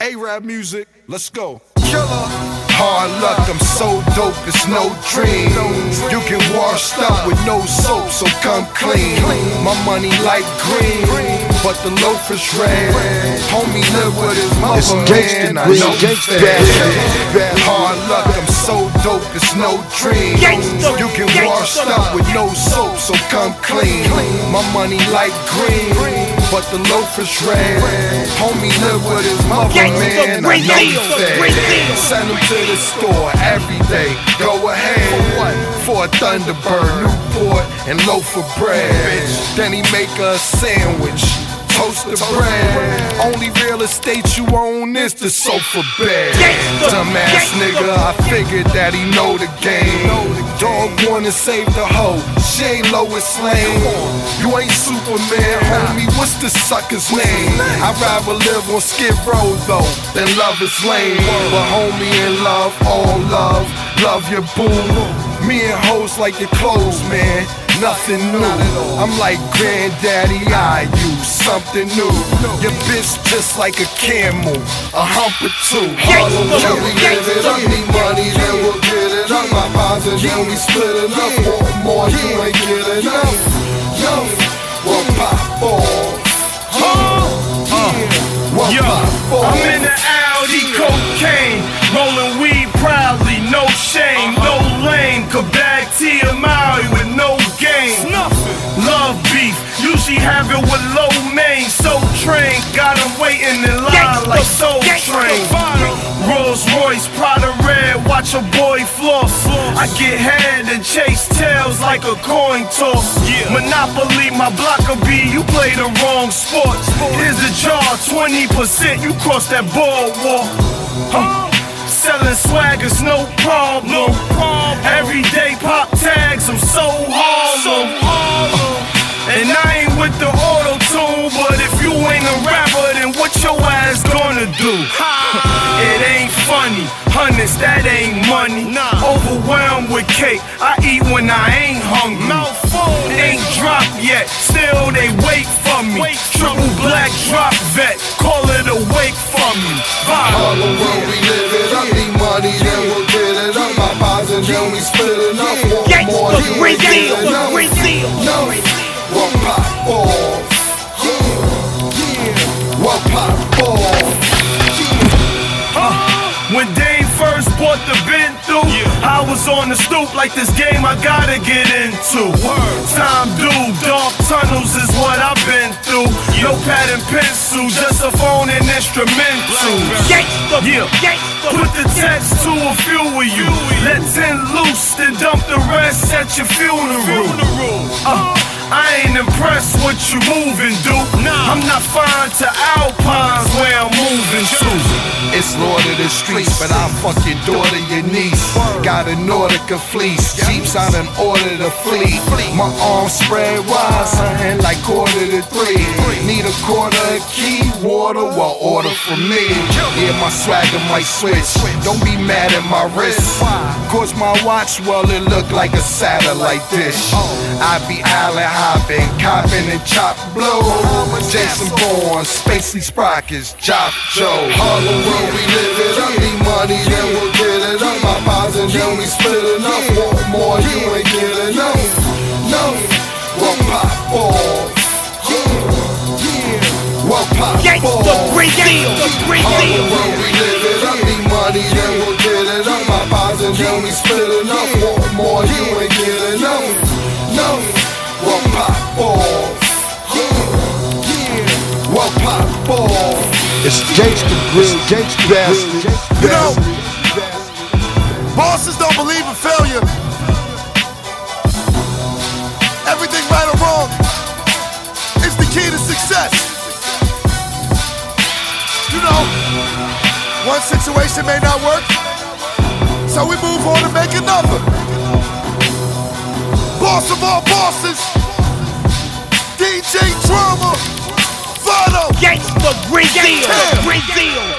A-Rap music, let's go. Killer. Hard luck, I'm so dope, it's no dream. You get washed up with no soap, so come clean. My money like green, but the loaf is red. Homie live with his mother, man, I know that. Hard luck, I'm so dope, it's no dream. You get washed up with no soap, so come clean. My money like green, but the loaf is red. Homie live with his mother, man, I know that. Send him to the store every day. Go ahead. For what? For a Thunderbird, Newport, and loaf of bread. Then he make a sandwich, toasted bread. Only real estate you own is the sofa bed. Dumbass nigga, I figured that he know the game. Dog wanna save the hoe, she ain't Lois Lane. You ain't Superman, homie, what's the sucker's name? I'd rather live on Skid Row though, than love is lame. But homie in love, all love, love your boo. Me and hoes like your clothes, man, nothing new. I'm like granddaddy, I use something new. Your bitch just like a camel, a hump or two. Till we give it up, need money, then we'll get it up. My pops and then we split it up. Want more, you ain't get enough. Yo, we'll pop off. I'm in the Audi cocaine, rolling weed proudly, no shame, no lame. Kabag TMI with no game. Love beef, usually have it with low main. So train, got him waiting in line like Soul Train. Rolls Royce, Prada red, watch a boy floss. I get head and chase tails like a coin toss. Monopoly, my blocker B, you play the wrong sport. Here's the jar, 20%, you cross that boardwalk. Selling swaggers, no problem. Everyday pop tags, I'm so Harlem. And I ain't with the auto-tune, but if you ain't a rapper, then what your ass gonna do? It ain't funny, hundreds, that ain't money. Overwhelmed with cake, I eat when I ain't hungry. Ain't dropped yet, still they wait for me. Triple black drop vet, call it a wake for me. Harlem world, we live it up, need money, then we'll get it up. My pops and then we split it up. Want more, you ain't get enough. No, we'll pop off. We'll pop off. When Dame first bought the bin through, I was on the stoop like this game I gotta get into. Time due, dark tunnels is what I've been through. No pad and pencil, just a phone and instrumental. Put the text to a few of you. Let 10 loose, then dump the rest at your funeral. I ain't impressed what you moving, dude. I'm not fine to Alpines where I'm moving to. It's Lord of the streets, but I'll fuck your daughter, your niece. Got a Nordica fleece, Jeeps I done ordered a fleet. My arms spread wide, something like 2:45. Need a quarter a key, water, well order from me. Yeah, my swagger might switch, don't be mad at my wrist. Cause my watch, well it look like a satellite dish. I be island hopping, copping and chop blow. Jason Bourne, Spacey Sprockets, Chop Joe. Harlem world, we live it up, need money, then we'll get it up. My pops and then we split it up. Want more, you ain't get enough. No, we'll pop off. We'll pop off. Harlem world, we live it up, need money, then we'll get it up. My pops and then we split it up. Want more, you ain't get enough. No, we'll pop off. We'll pop off. It's Gangsta Grill, Gangsta Bastard. You know, bosses don't believe in failure. Everything right or wrong is the key to success. You know, one situation may not work, so we move on and make another. Boss of all bosses, DJ Drama, Vado, Gangsta Grill,